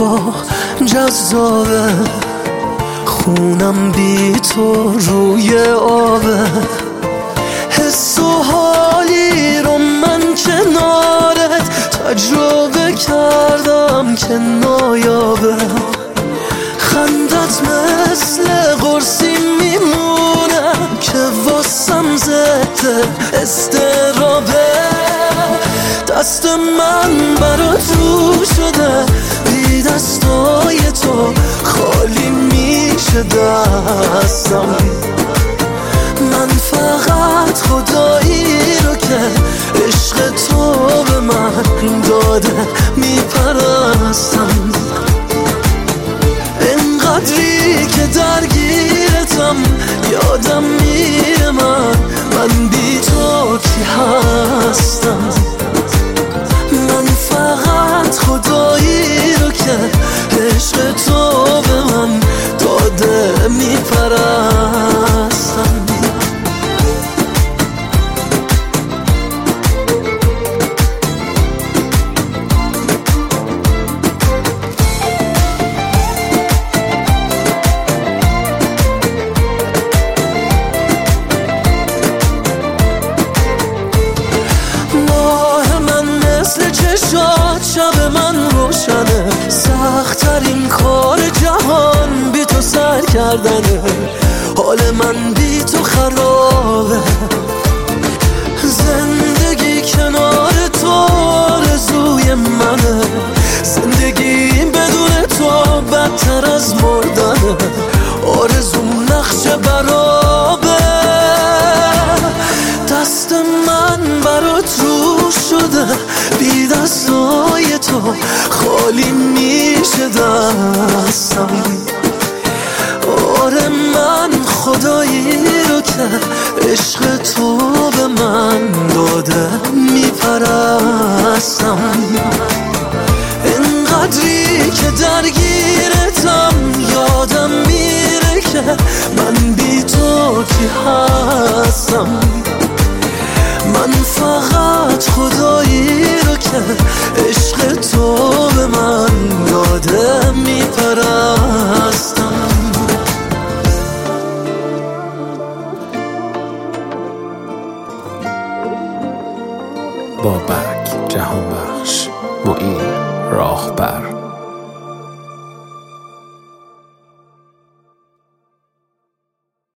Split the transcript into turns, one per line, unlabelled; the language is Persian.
تو جذابه، خونم بی تو روی آبه. حس و حالی رو من کنارت تجربه کردم که نایابه. خندت مثل قرصی میمونه که واسم ضد استرابه. دست من برات رو شده، بی دستای تو خالی میشه دستم. من فقط خدایی رو که عشق تو به من داده میپرستم. اینقدری که درگیرتم یادم میره من بی تو کی هستم. من فقط خدایی رو که عشق تو به من داده میپرستم. شب من روشنه، سخت‌ترین کار جهان بی تو سر کردنه. حال من بی تو خرابه، زندگی کنار تو آرزوی منه. زندگی بدون تو بدتر از مردنه، آرزوم نقش برابه. دست من برات رو شده، بی دستای تو خالی میشه دستم. آره من خدایی رو که عشق تو به من داده میپرستم. اینقدری که درگیرتم یادم میره که من بی تو کی هستم. من فقط خدایی رو که